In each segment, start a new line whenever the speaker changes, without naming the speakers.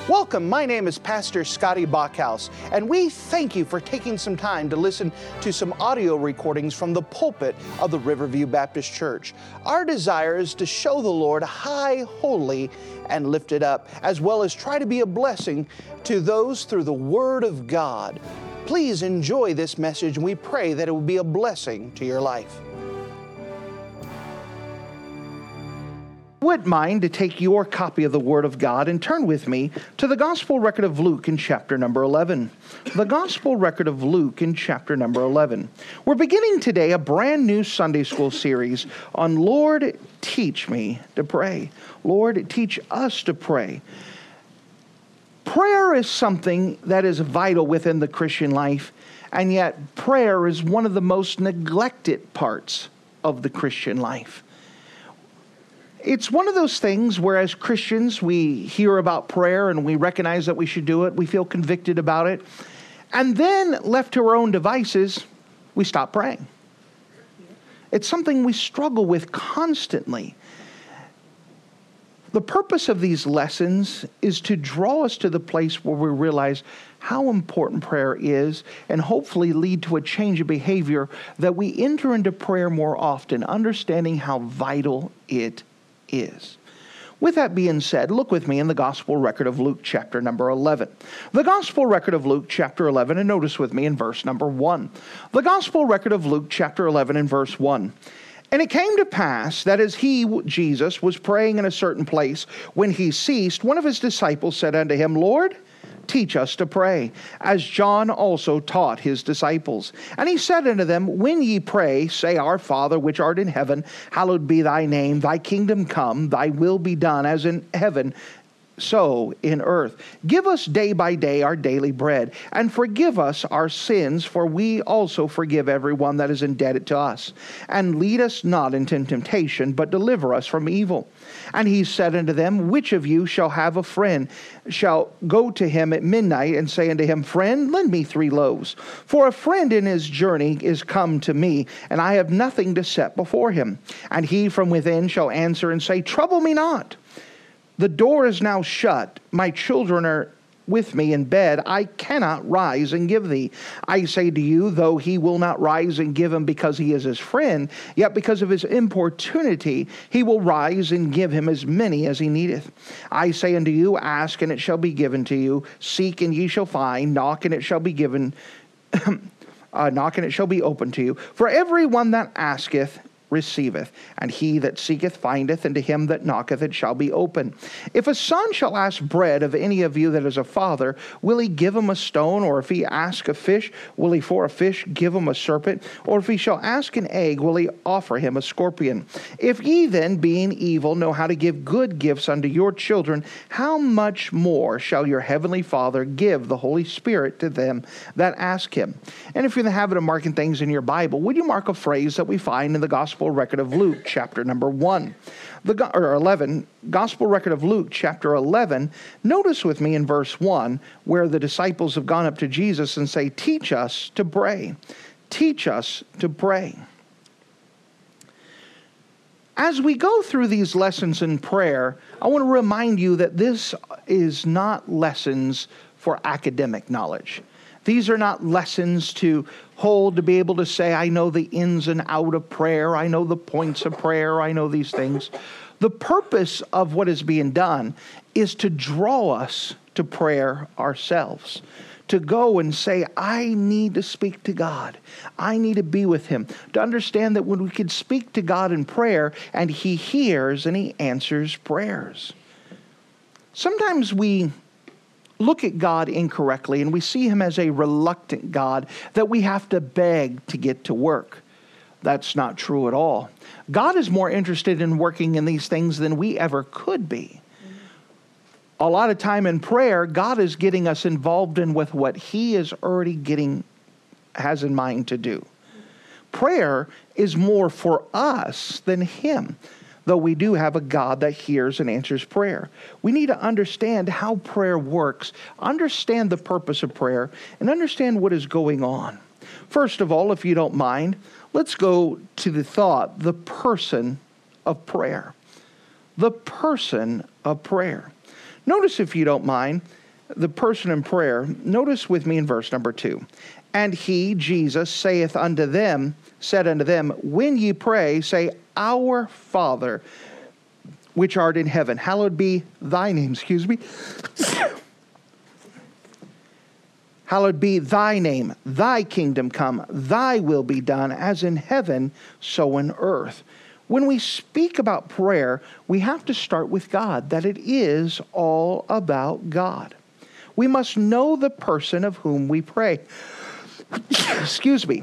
Welcome, my name is Pastor Scotty Bachhaus, and we thank you for taking some time to listen to some audio recordings from the pulpit of the Riverview Baptist Church. Our desire is to show the Lord high, holy, and lifted up, as well as try to be a blessing to those through the Word of God. Please enjoy this message, and we pray that it will be a blessing to your life. Would mind to take your copy of the Word of God and turn with me to the Gospel record of Luke in chapter number 11. The Gospel record of Luke in chapter number 11. We're beginning today a brand new Sunday school series on Lord, teach me to pray. Lord, teach us to pray. Prayer is something that is vital within the Christian life, and yet prayer is one of the most neglected parts of the Christian life. It's one of those things where as Christians we hear about prayer and we recognize that we should do it, we feel convicted about it, and then left to our own devices, we stop praying. It's something we struggle with constantly. The purpose of these lessons is to draw us to the place where we realize how important prayer is and hopefully lead to a change of behavior that we enter into prayer more often, understanding how vital it is. With that being said, look with me in the Gospel record of Luke chapter number 11. The Gospel record of Luke chapter 11, and notice with me in verse number 1. The Gospel record of Luke chapter 11 and verse 1. And it came to pass that as he, Jesus, was praying in a certain place, when he ceased, one of his disciples said unto him, Lord, teach us to pray, as John also taught his disciples. And he said unto them, when ye pray, say, Our Father which art in heaven, hallowed be thy name, thy kingdom come, thy will be done, as in heaven, so in earth. Give us day by day our daily bread, and forgive us our sins, for we also forgive everyone that is indebted to us. And lead us not into temptation, but deliver us from evil. And he said unto them, which of you shall have a friend, shall go to him at midnight, and say unto him, Friend, lend me 3 loaves. For a friend in his journey is come to me, and I have nothing to set before him. And he from within shall answer and say, Trouble me not. The door is now shut. My children are with me in bed. I cannot rise and give thee. I say to you, though he will not rise and give him because he is his friend, yet because of his importunity, he will rise and give him as many as he needeth. I say unto you, ask and it shall be given to you. Seek and ye shall find. Knock and it shall be given. Knock and it shall be opened to you. For every one that asketh, receiveth, and he that seeketh findeth, and to him that knocketh it shall be open. If a son shall ask bread of any of you that is a father, will he give him a stone? Or if he ask a fish, will he for a fish give him a serpent? Or if he shall ask an egg, will he offer him a scorpion? If ye then, being evil, know how to give good gifts unto your children, how much more shall your heavenly Father give the Holy Spirit to them that ask him? And if you're in the habit of marking things in your Bible, would you mark a phrase that we find in the Gospel record of Luke, chapter number 1, or 11, Gospel record of Luke, chapter 11. Notice with me in verse 1, where the disciples have gone up to Jesus and say, Teach us to pray. Teach us to pray. As we go through these lessons in prayer, I want to remind you that this is not lessons for academic knowledge. These are not lessons to hold, to be able to say, I know the ins and out of prayer, I know the points of prayer, I know these things. The purpose of what is being done is to draw us to prayer ourselves. To go and say, I need to speak to God. I need to be with Him. To understand that when we can speak to God in prayer, and He hears and He answers prayers. Sometimes we look at God incorrectly, and we see Him as a reluctant God that we have to beg to get to work. That's not true at all. God is more interested in working in these things than we ever could be. A lot of time in prayer, God is getting us involved in with what He is already has in mind to do. Prayer is more for us than Him. Though we do have a God that hears and answers prayer. We need to understand how prayer works, understand the purpose of prayer, and understand what is going on. First of all, if you don't mind, let's go to the person of prayer. The person of prayer. Notice, if you don't mind, the person in prayer. Notice with me in verse number 2. And he, Jesus, said unto them, when ye pray, say, Our Father, which art in heaven, hallowed be thy name. Hallowed be thy name, thy kingdom come, thy will be done, as in heaven, so in earth. When we speak about prayer, we have to start with God, that it is all about God. We must know the person of whom we pray. Excuse me.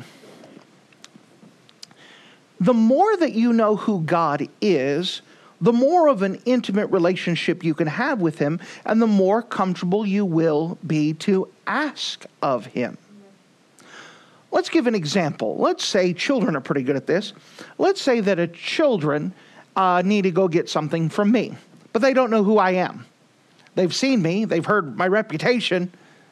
The more that you know who God is, the more of an intimate relationship you can have with him, and the more comfortable you will be to ask of him. Let's give an example. Let's say children are pretty good at this. Let's say that a children need to go get something from me, but they don't know who I am. They've seen me, they've heard my reputation,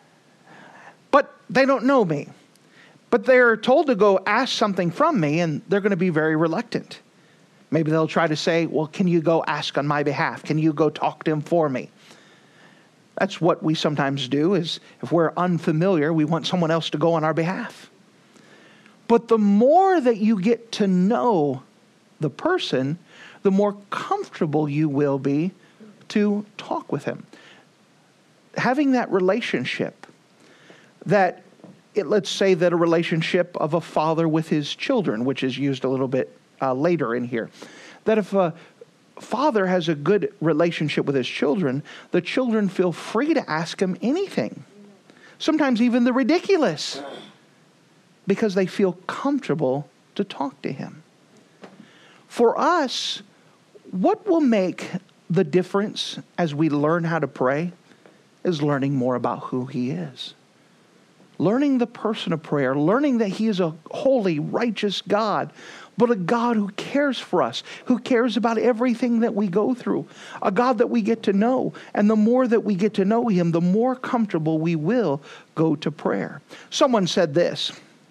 but they don't know me. But they're told to go ask something from me, and they're going to be very reluctant. Maybe they'll try to say, well, can you go ask on my behalf? Can you go talk to him for me? That's what we sometimes do, is if we're unfamiliar, we want someone else to go on our behalf. But the more that you get to know the person, the more comfortable you will be to talk with him. Having that relationship, let's say that a relationship of a father with his children, which is used a little bit later in here, that if a father has a good relationship with his children, the children feel free to ask him anything, sometimes even the ridiculous, because they feel comfortable to talk to him. For us, what will make the difference as we learn how to pray is learning more about who he is. Learning the person of prayer, learning that he is a holy, righteous God, but a God who cares for us, who cares about everything that we go through, a God that we get to know. And the more that we get to know him, the more comfortable we will go to prayer. Someone said this,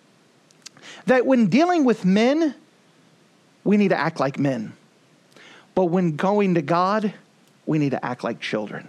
that when dealing with men, we need to act like men. But when going to God, we need to act like children.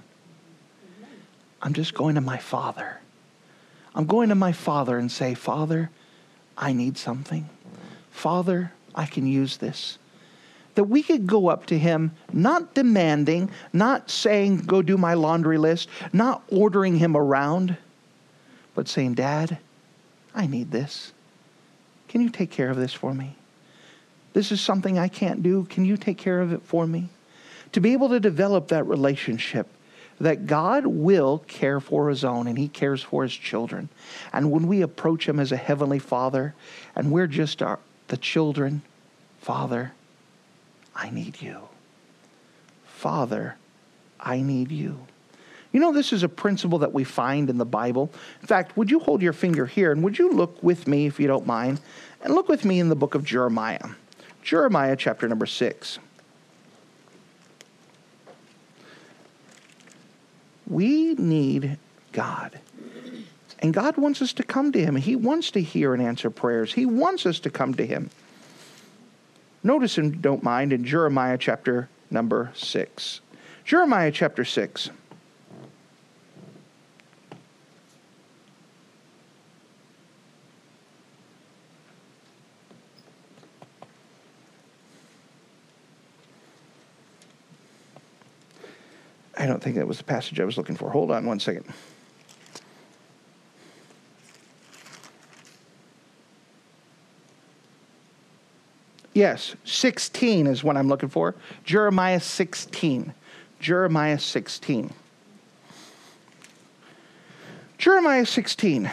I'm just going to my Father. I'm going to my Father and say, Father, I need something. Father, I can use this. That we could go up to him, not demanding, not saying, go do my laundry list, not ordering him around, but saying, Dad, I need this. Can you take care of this for me? This is something I can't do. Can you take care of it for me? To be able to develop that relationship, that God will care for his own, and he cares for his children. And when we approach him as a heavenly Father, and we're just the children, Father, I need you. Father, I need you. You know, this is a principle that we find in the Bible. In fact, would you hold your finger here, and would you look with me, if you don't mind, and look with me in the book of Jeremiah. Jeremiah chapter number 6. We need God. And God wants us to come to him. He wants to hear and answer prayers. He wants us to come to him. Notice, if you don't mind, in Jeremiah chapter number 6. Jeremiah chapter 6. I don't think that was the passage I was looking for. Hold on one second. Yes, 16 is what I'm looking for. Jeremiah 16. Jeremiah 16. Jeremiah 16.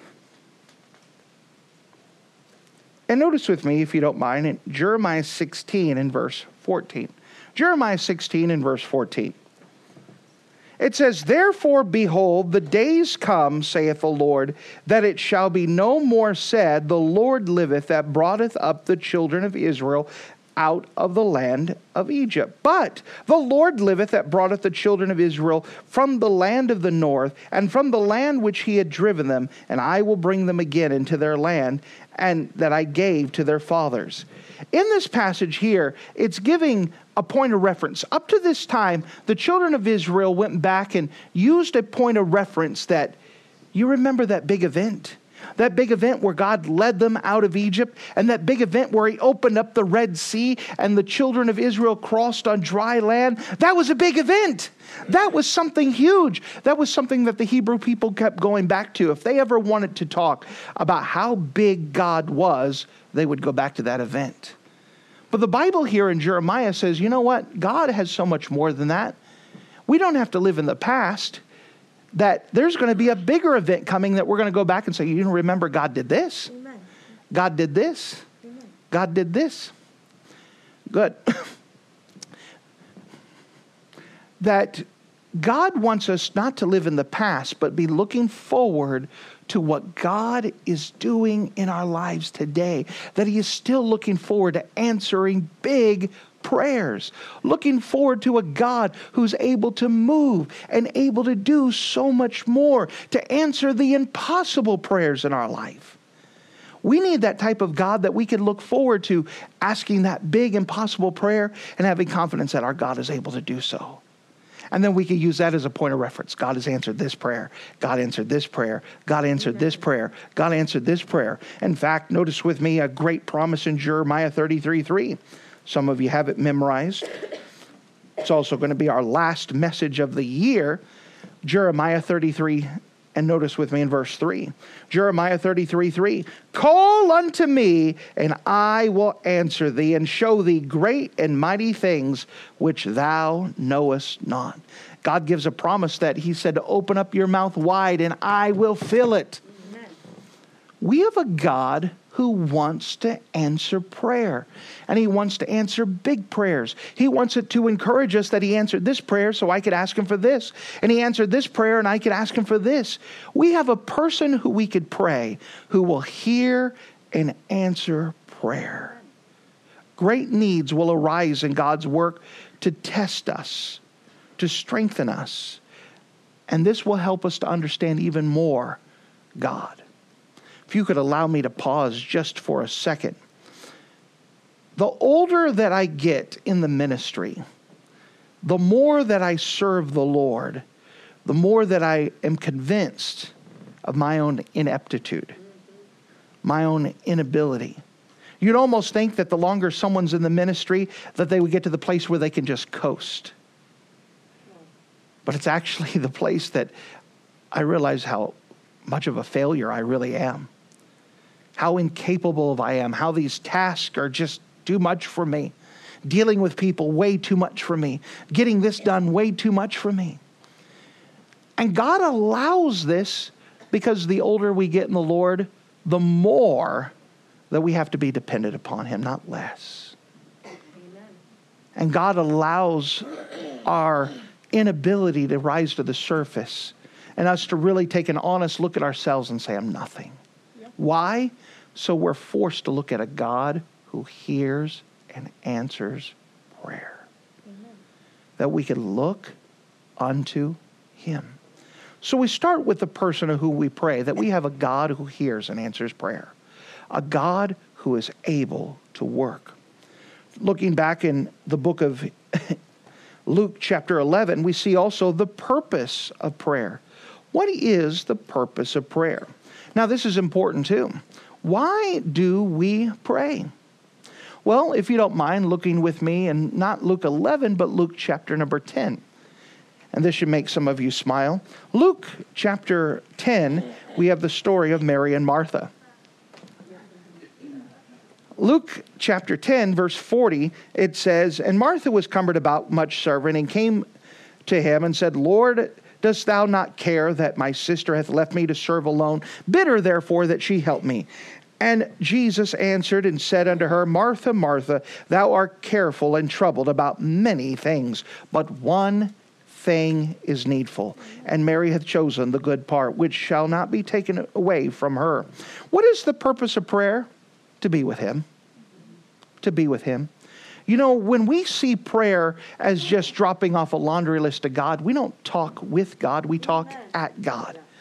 And notice with me, if you don't mind, in Jeremiah 16 and verse 14. Jeremiah 16 and verse 14. It says, Therefore, behold, the days come, saith the Lord, that it shall be no more said, The Lord liveth, that broughteth up the children of Israel out of the land of Egypt. But the Lord liveth, that broughteth the children of Israel from the land of the north, and from the land which he had driven them, and I will bring them again into their land, and that I gave to their fathers. In this passage here, it's giving a point of reference. Up to this time, the children of Israel went back and used a point of reference that, you remember that big event? That big event where God led them out of Egypt, and that big event where he opened up the Red Sea and the children of Israel crossed on dry land. That was a big event. That was something huge. That was something that the Hebrew people kept going back to. If they ever wanted to talk about how big God was, they would go back to that event. But the Bible here in Jeremiah says, you know what? God has so much more than that. We don't have to live in the past. That there's going to be a bigger event coming that we're going to go back and say, you remember God did this. Amen. God did this. Amen. God did this. Good. That God wants us not to live in the past, but be looking forward to what God is doing in our lives today. That he is still looking forward to answering big prayers, looking forward to a God who's able to move and able to do so much more, to answer the impossible prayers in our life. We need that type of God that we can look forward to asking that big impossible prayer and having confidence that our God is able to do so. And then we can use that as a point of reference. God has answered this prayer. God answered this prayer. God answered this prayer. God answered this prayer. In fact, notice with me a great promise in Jeremiah 33:3. Some of you have it memorized. It's also going to be our last message of the year. Jeremiah 33, and notice with me in verse 3. Jeremiah 33:3. Call unto me, and I will answer thee, and show thee great and mighty things which thou knowest not. God gives a promise that he said to open up your mouth wide, and I will fill it. Amen. We have a God who wants to answer prayer. And he wants to answer big prayers. He wants it to encourage us that he answered this prayer so I could ask him for this. And he answered this prayer and I could ask him for this. We have a person who we could pray who will hear and answer prayer. Great needs will arise in God's work to test us, to strengthen us. And this will help us to understand even more God. If you could allow me to pause just for a second. The older that I get in the ministry, the more that I serve the Lord, the more that I am convinced of my own ineptitude, my own inability. You'd almost think that the longer someone's in the ministry, that they would get to the place where they can just coast. But it's actually the place that I realize how much of a failure I really am. How incapable I am. How these tasks are just too much for me. Dealing with people way too much for me. Getting this done way too much for me. And God allows this because the older we get in the Lord, the more that we have to be dependent upon him, not less. Amen. And God allows our inability to rise to the surface and us to really take an honest look at ourselves and say, I'm nothing. Yep. Why? So we're forced to look at a God who hears and answers prayer. Amen. That we can look unto him. So we start with the person of who we pray, that we have a God who hears and answers prayer. A God who is able to work. Looking back in the book of Luke chapter 11, we see also the purpose of prayer. What is the purpose of prayer? Now, this is important too. Why do we pray? Well, if you don't mind looking with me in not Luke 11, but Luke chapter number 10. And this should make some of you smile. Luke chapter 10, we have the story of Mary and Martha. Luke chapter 10, verse 40, it says, And Martha was cumbered about much serving, and came to him and said, Lord, dost thou not care that my sister hath left me to serve alone? Bid her therefore that she help me. And Jesus answered and said unto her, Martha, Martha, thou art careful and troubled about many things, but one thing is needful. And Mary hath chosen the good part, which shall not be taken away from her. What is the purpose of prayer? To be with him. To be with him. You know, when we see prayer as just dropping off a laundry list to God, we don't talk with God, we talk at God.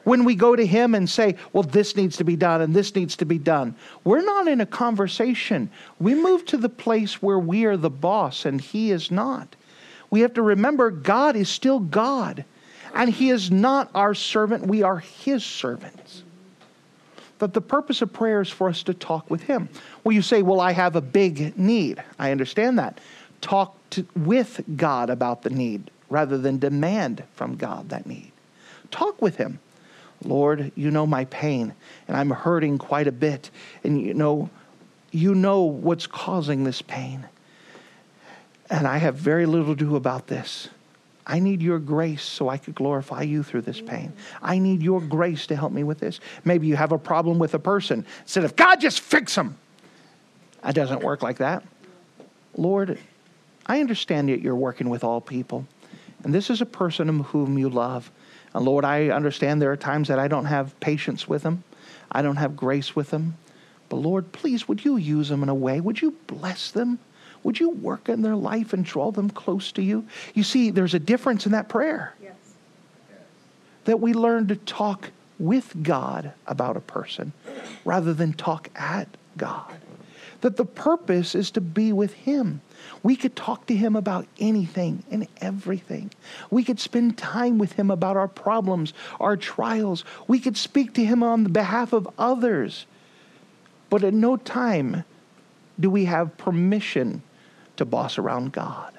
When we go to Him and say, well, this needs to be done and this needs to be done, we're not in a conversation. We move to the place where we are the boss and He is not. We have to remember God is still God. And He is not our servant. We are His servants. But the purpose of prayer is for us to talk with Him. Well, you say, well, I have a big need. I understand that. Talk with God about the need rather than demand from God that need. Talk with Him. Lord, you know my pain, and I'm hurting quite a bit. And you know what's causing this pain. And I have very little to do about this. I need your grace so I could glorify you through this pain. I need your grace to help me with this. Maybe you have a problem with a person. Instead of, God, just fix them. It doesn't work like that. Lord, I understand that you're working with all people. And this is a person whom you love. And Lord, I understand there are times that I don't have patience with them. I don't have grace with them. But Lord, please, would you use them in a way? Would you bless them? Would you work in their life and draw them close to you? You see, there's a difference in that prayer.
Yes.
That we learn to talk with God about a person rather than talk at God. That the purpose is to be with Him. We could talk to Him about anything and everything. We could spend time with Him about our problems, our trials. We could speak to Him on the behalf of others. But at no time do we have permission to boss around God.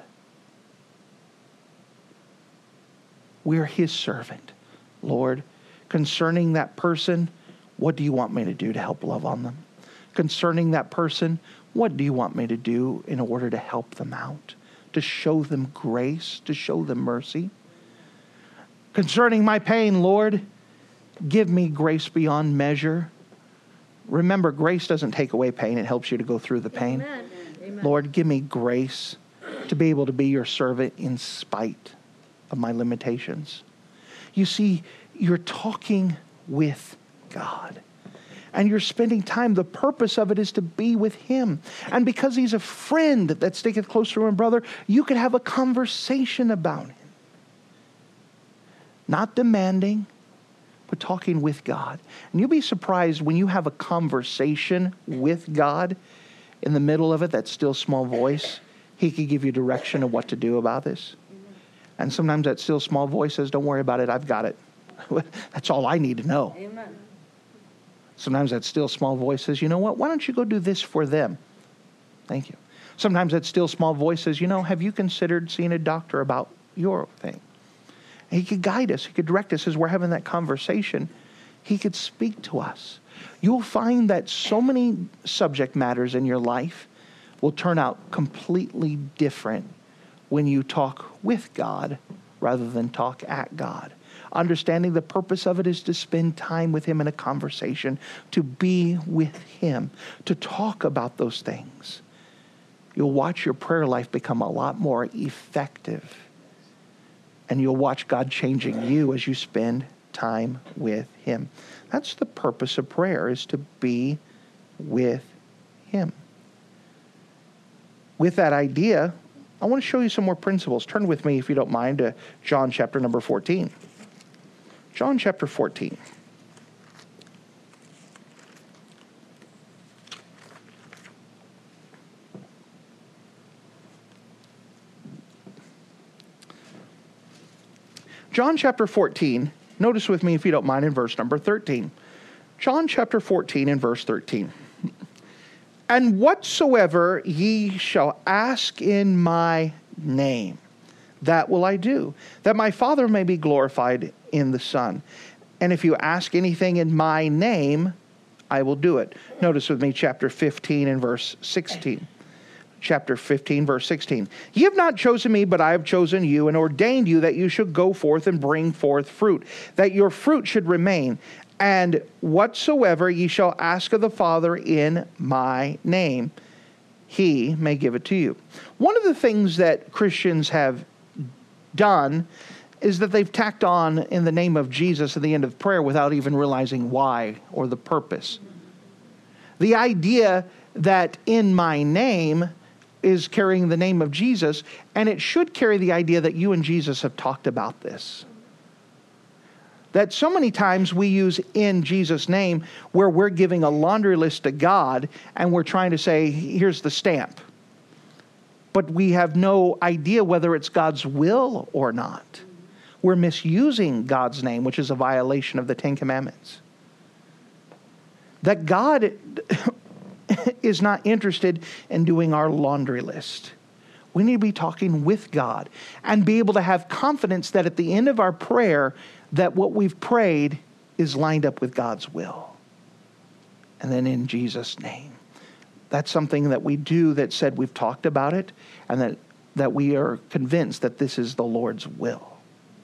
We're His servant. Lord, concerning that person, what do you want me to do to help love on them? Concerning that person, what do you want me to do in order to help them out? To show them grace, to show them mercy? Concerning my pain, Lord, give me grace beyond measure. Remember, grace doesn't take away pain. It helps you to go through the pain.
Amen. Amen.
Lord, give me grace to be able to be your servant in spite of my limitations. You see, you're talking with God. And you're spending time. The purpose of it is to be with Him. And because He's a friend that sticketh closer to Him, brother, you could have a conversation about Him. Not demanding, but talking with God. And you'll be surprised when you have a conversation with God, in the middle of it, that still small voice, He could give you direction of what to do about this. And sometimes that still small voice says, don't worry about it, I've got it. That's all I need to know.
Amen.
Sometimes that still small voice says, you know what, why don't you go do this for them? Thank you. Sometimes that still small voice says, have you considered seeing a doctor about your thing? And He could guide us. He could direct us as we're having that conversation. He could speak to us. You'll find that so many subject matters in your life will turn out completely different when you talk with God rather than talk at God. Understanding the purpose of it is to spend time with Him in a conversation, to be with Him, to talk about those things. You'll watch your prayer life become a lot more effective. And you'll watch God changing you as you spend time with Him. That's the purpose of prayer, is to be with Him. With that idea, I want to show you some more principles. Turn with me, if you don't mind, to John chapter number 14. John chapter 14. John chapter 14, notice with me, if you don't mind, in verse number 13. John chapter 14 and verse 13. And whatsoever ye shall ask in my name, that will I do, that my Father may be glorified in the Son. And if you ask anything in my name, I will do it. Notice with me chapter 15 and verse 16. Chapter 15, verse 16. Ye have not chosen me, but I have chosen you and ordained you that you should go forth and bring forth fruit, that your fruit should remain. And whatsoever ye shall ask of the Father in my name, He may give it to you. One of the things that Christians have done is that they've tacked on in the name of Jesus at the end of prayer without even realizing why or the purpose. The idea that in my name is carrying the name of Jesus, and it should carry the idea that you and Jesus have talked about this. That so many times we use in Jesus' name where we're giving a laundry list to God and we're trying to say, here's the stamp. But we have no idea whether it's God's will or not. We're misusing God's name, which is a violation of the Ten Commandments. That God is not interested in doing our laundry list. We need to be talking with God and be able to have confidence that at the end of our prayer, that what we've prayed is lined up with God's will. And then in Jesus' name. That's something that we do that said we've talked about it and that we are convinced that this is the Lord's will.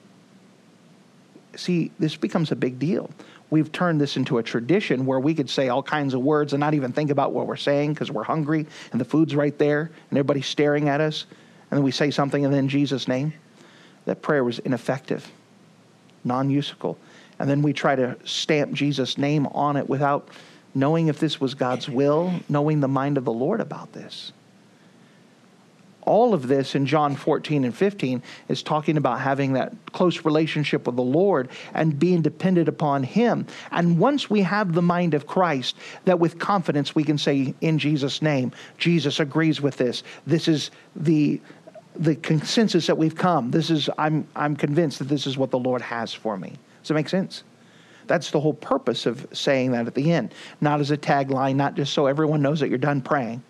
See, this becomes a big deal. We've turned this into a tradition where we could say all kinds of words and not even think about what we're saying because we're hungry and the food's right there and everybody's staring at us. And then we say something and then in Jesus' name. That prayer was ineffective, non-usable. And then we try to stamp Jesus' name on it without knowing if this was God's will, knowing the mind of the Lord about this. All of this in John 14 and 15 is talking about having that close relationship with the Lord and being dependent upon Him. And once we have the mind of Christ, that with confidence we can say, in Jesus' name, Jesus agrees with this. This is the consensus that we've come. I'm convinced that this is what the Lord has for me. Does that make sense? That's the whole purpose of saying that at the end. Not as a tagline, not just so everyone knows that you're done praying,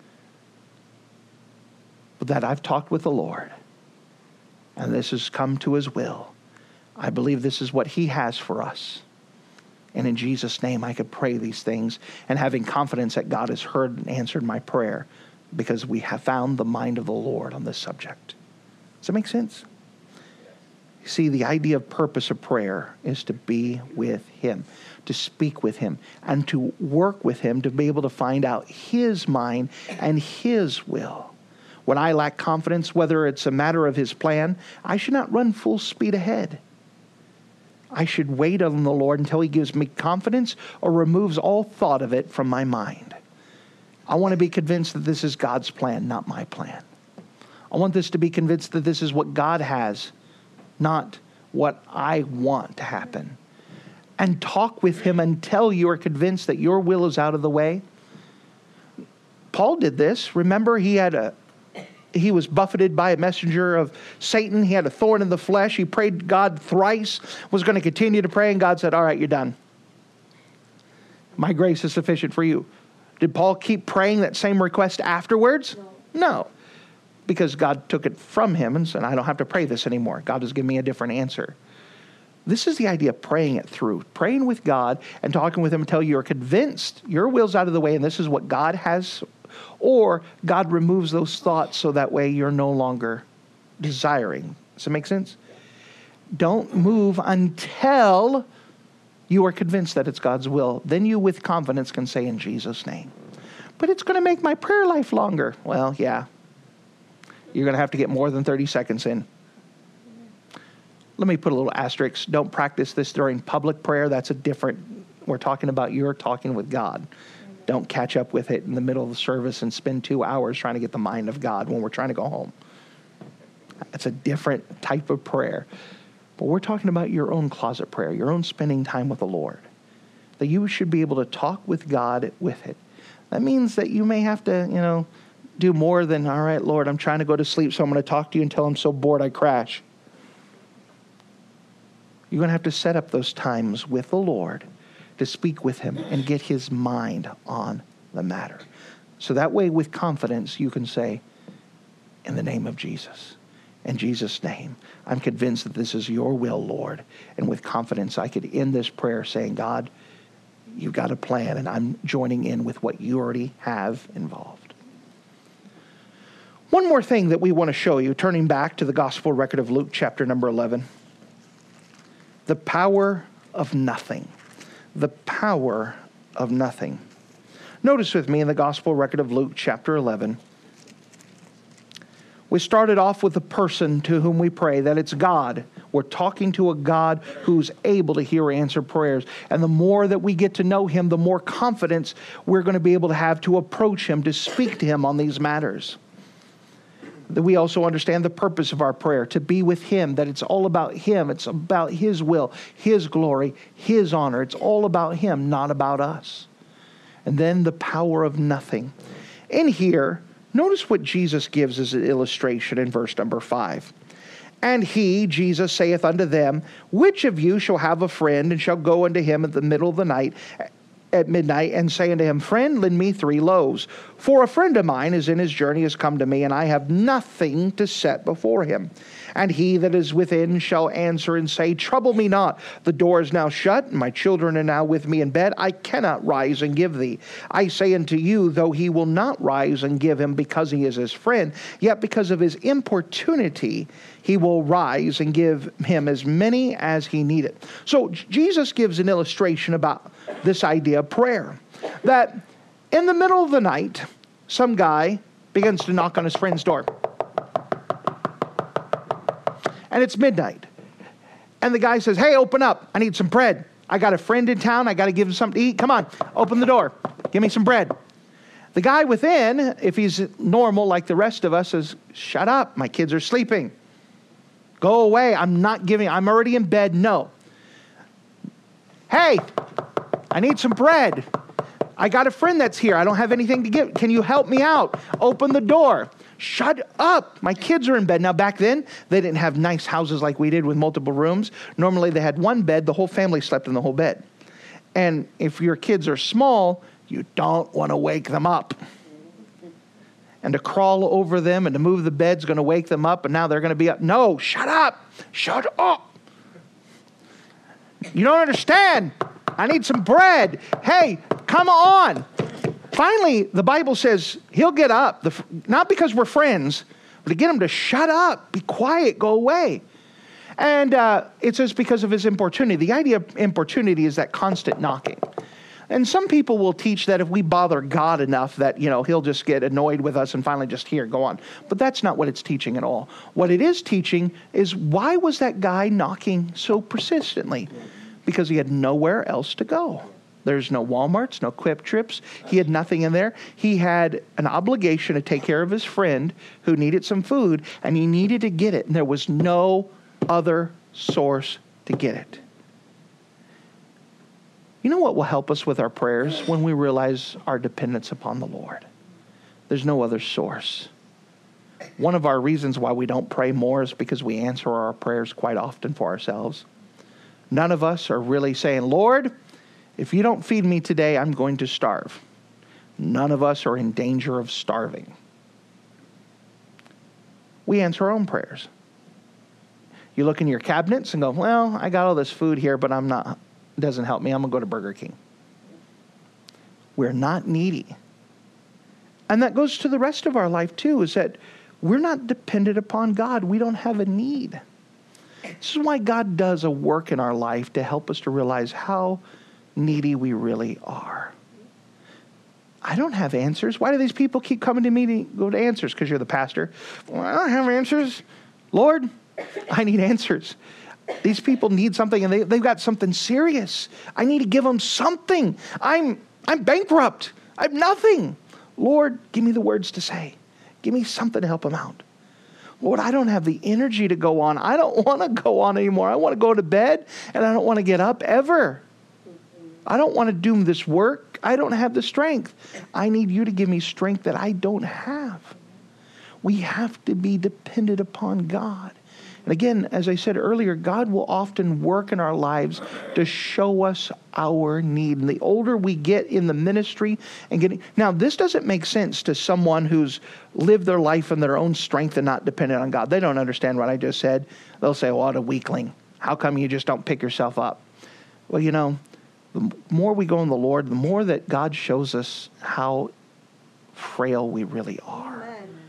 but that I've talked with the Lord and this has come to His will. I believe this is what He has for us. And in Jesus' name, I could pray these things and having confidence that God has heard and answered my prayer because we have found the mind of the Lord on this subject. Does that make sense? See, the idea of purpose of prayer is to be with Him, to speak with Him, and to work with Him to be able to find out His mind and His will. When I lack confidence, whether it's a matter of His plan, I should not run full speed ahead. I should wait on the Lord until He gives me confidence or removes all thought of it from my mind. I want to be convinced that this is God's plan, not my plan. I want this to be convinced that this is what God has, not what I want to happen. And talk with Him until you are convinced that your will is out of the way. Paul did this. Remember, he was buffeted by a messenger of Satan. He had a thorn in the flesh. He prayed God thrice, was going to continue to pray, and God said, all right, you're done. My grace is sufficient for you. Did Paul keep praying that same request afterwards? No. Because God took it from him and said, I don't have to pray this anymore. God has given me a different answer. This is the idea of praying it through. Praying with God and talking with Him until you're convinced your will's out of the way and this is what God has. Or God removes those thoughts so that way you're no longer desiring. Does that make sense? Don't move until you are convinced that it's God's will. Then you with confidence can say in Jesus' name. But it's going to make my prayer life longer. Well, yeah. You're going to have to get more than 30 seconds in. Let me put a little asterisk. Don't practice this during public prayer. That's a different, we're talking about you're talking with God. Don't catch up with it in the middle of the service and spend 2 hours trying to get the mind of God when we're trying to go home. That's a different type of prayer. But we're talking about your own closet prayer, your own spending time with the Lord. That you should be able to talk with God with it. That means that you may have to, do more than, all right, Lord, I'm trying to go to sleep, so I'm going to talk to you until I'm so bored I crash. You're going to have to set up those times with the Lord to speak with Him and get His mind on the matter. So that way, with confidence, you can say, in the name of Jesus, in Jesus' name, I'm convinced that this is your will, Lord. And with confidence, I could end this prayer saying, God, you've got a plan, and I'm joining in with what you already have involved. One more thing that we want to show you, turning back to the gospel record of Luke chapter number 11. The power of nothing. The power of nothing. Notice with me in the gospel record of Luke chapter 11. We started off with the person to whom we pray, that it's God. We're talking to a God who's able to hear or answer prayers. And the more that we get to know Him, the more confidence we're going to be able to have to approach Him, to speak to Him on these matters. That we also understand the purpose of our prayer, to be with Him, that it's all about Him. It's about His will, His glory, His honor. It's all about Him, not about us. And then the power of nothing. In here, notice what Jesus gives as an illustration in verse number 5. And He, Jesus, saith unto them, which of you shall have a friend, and shall go unto him at the middle of the night, at midnight, and say unto him, Friend, lend me 3 loaves. For a friend of mine is in his journey, is come to me, and I have nothing to set before him. And he that is within shall answer and say, Trouble me not, the door is now shut, and my children are now with me in bed. I cannot rise and give thee. I say unto you, though he will not rise and give him because he is his friend, yet because of his importunity, he will rise and give him as many as he needeth. So Jesus gives an illustration about this idea of prayer. That in the middle of the night, some guy begins to knock on his friend's door. And it's midnight. And the guy says, Hey, open up. I need some bread. I got a friend in town. I got to give him something to eat. Come on, open the door. Give me some bread. The guy within, if he's normal like the rest of us, says, Shut up. My kids are sleeping. Go away. I'm already in bed. No. Hey, I need some bread. I got a friend that's here. I don't have anything to give. Can you help me out? Open the door. Shut up. My kids are in bed. Now, back then, they didn't have nice houses like we did with multiple rooms. Normally, they had one bed. The whole family slept in the whole bed. And if your kids are small, you don't want to wake them up. And to crawl over them and to move the bed's going to wake them up, and now they're going to be up. No, shut up. Shut up. You don't understand. I need some bread. Hey, come on. Finally, the Bible says he'll get up, not because we're friends, but to get him to shut up, be quiet, go away. And it says because of his importunity. The idea of importunity is that constant knocking. And some people will teach that if we bother God enough that, he'll just get annoyed with us and finally just go on. But that's not what it's teaching at all. What it is teaching is, why was that guy knocking so persistently? Because he had nowhere else to go. There's no Walmarts, no Quick Trips. He had nothing in there. He had an obligation to take care of his friend who needed some food, and he needed to get it. And there was no other source to get it. You know what will help us with our prayers? When we realize our dependence upon the Lord. There's no other source. One of our reasons why we don't pray more is because we answer our prayers quite often for ourselves. None of us are really saying, Lord, if you don't feed me today, I'm going to starve. None of us are in danger of starving. We answer our own prayers. You look in your cabinets and go, well, I got all this food here, but it doesn't help me. I'm going to go to Burger King. We're not needy. And that goes to the rest of our life too, is that we're not dependent upon God. We don't have a need. This is why God does a work in our life to help us to realize how needy we really are. I don't have answers. Why do these people keep coming to me to go to answers? Because you're the pastor. Well, I don't have answers. Lord, I need answers. These people need something, and they've got something serious. I need to give them something. I'm bankrupt. I have nothing. Lord, give me the words to say. Give me something to help them out. Lord, I don't have the energy to go on. I don't want to go on anymore. I want to go to bed, and I don't want to get up ever. I don't want to do this work. I don't have the strength. I need you to give me strength that I don't have. We have to be dependent upon God. And again, as I said earlier, God will often work in our lives to show us our need. And the older we get in the ministry now, this doesn't make sense to someone who's lived their life in their own strength and not dependent on God. They don't understand what I just said. They'll say, what a weakling. How come you just don't pick yourself up? Well, the more we go in the Lord, the more that God shows us how frail we really are.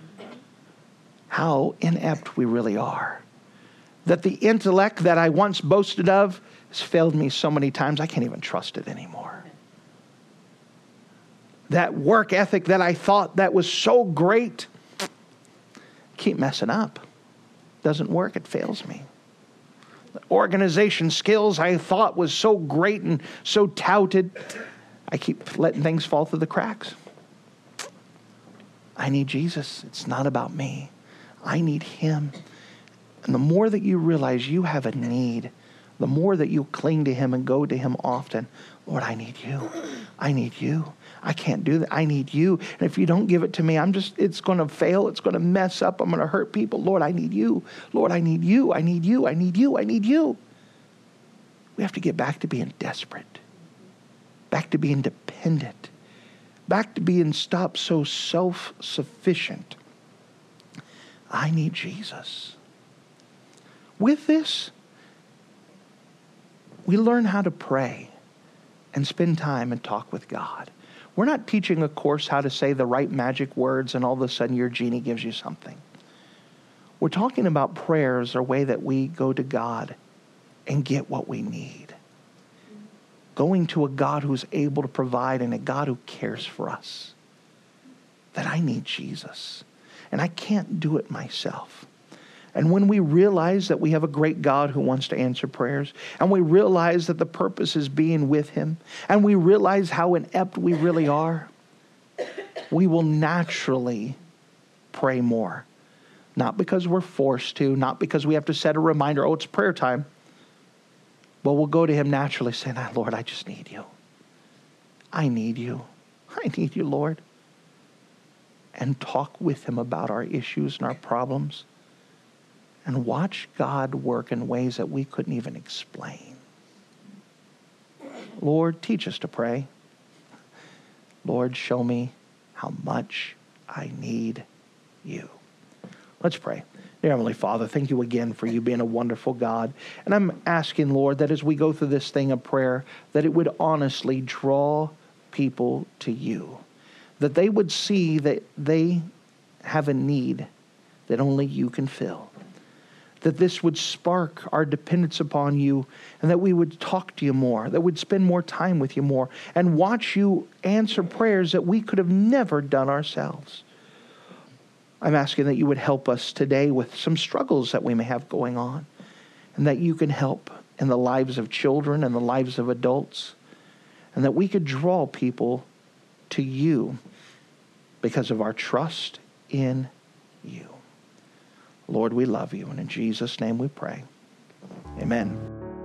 How inept we really are. That the intellect that I once boasted of has failed me so many times, I can't even trust it anymore. That work ethic that I thought that was so great, keep messing up. Doesn't work, it fails me. The organization skills I thought was so great and so touted, I keep letting things fall through the cracks. I need Jesus. It's not about me. I need Him. And the more that you realize you have a need, the more that you cling to Him and go to Him often. Lord, I need you. I need you. I can't do that. I need you. And if you don't give it to me, it's going to fail. It's going to mess up. I'm going to hurt people. Lord, I need you. Lord, I need you. I need you. I need you. I need you. We have to get back to being desperate. Back to being dependent. Back to being stop so self-sufficient. I need Jesus. With this, we learn how to pray and spend time and talk with God. We're not teaching a course how to say the right magic words and all of a sudden your genie gives you something. We're talking about prayers, a way that we go to God and get what we need. Going to a God who's able to provide and a God who cares for us. That I need Jesus. And I can't do it myself. And when we realize that we have a great God who wants to answer prayers, and we realize that the purpose is being with Him, and we realize how inept we really are, we will naturally pray more. Not because we're forced to, not because we have to set a reminder, oh, it's prayer time. But we'll go to Him naturally saying, Lord, I just need you. I need you. I need you, Lord. And talk with Him about our issues and our problems. And watch God work in ways that we couldn't even explain. Lord, teach us to pray. Lord, show me how much I need you. Let's pray. Dear Heavenly Father, thank you again for you being a wonderful God. And I'm asking, Lord, that as we go through this thing of prayer, that it would honestly draw people to you. That they would see that they have a need that only you can fill. That this would spark our dependence upon you, and that we would talk to you more, that we'd spend more time with you more, and watch you answer prayers that we could have never done ourselves. I'm asking that you would help us today with some struggles that we may have going on, and that you can help in the lives of children and the lives of adults, and that we could draw people to you because of our trust in you. Lord, we love you, and in Jesus' name we pray. Amen.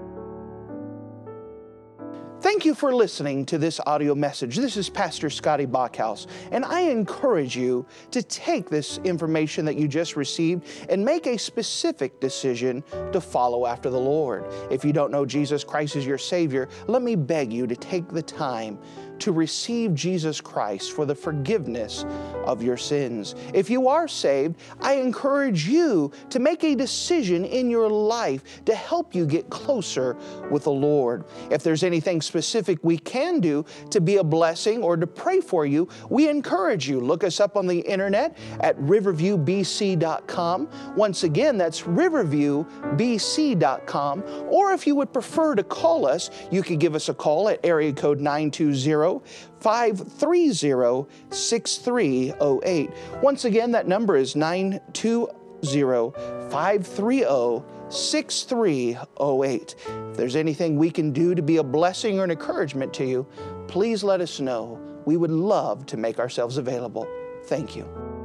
Thank you for listening to this audio message. This is Pastor Scotty Bachhaus, and I encourage you to take this information that you just received and make a specific decision to follow after the Lord. If you don't know Jesus Christ as your Savior, let me beg you to take the time to receive Jesus Christ for the forgiveness of your sins. If you are saved, I encourage you to make a decision in your life to help you get closer with the Lord. If there's anything specific we can do to be a blessing or to pray for you, we encourage you. Look us up on the internet at riverviewbc.com. Once again, that's riverviewbc.com. Or if you would prefer to call us, you could give us a call at area code 920-530-6308. Once again, that number is 920-530-6308. If there's anything we can do to be a blessing or an encouragement to you, please let us know. We would love to make ourselves available. Thank you.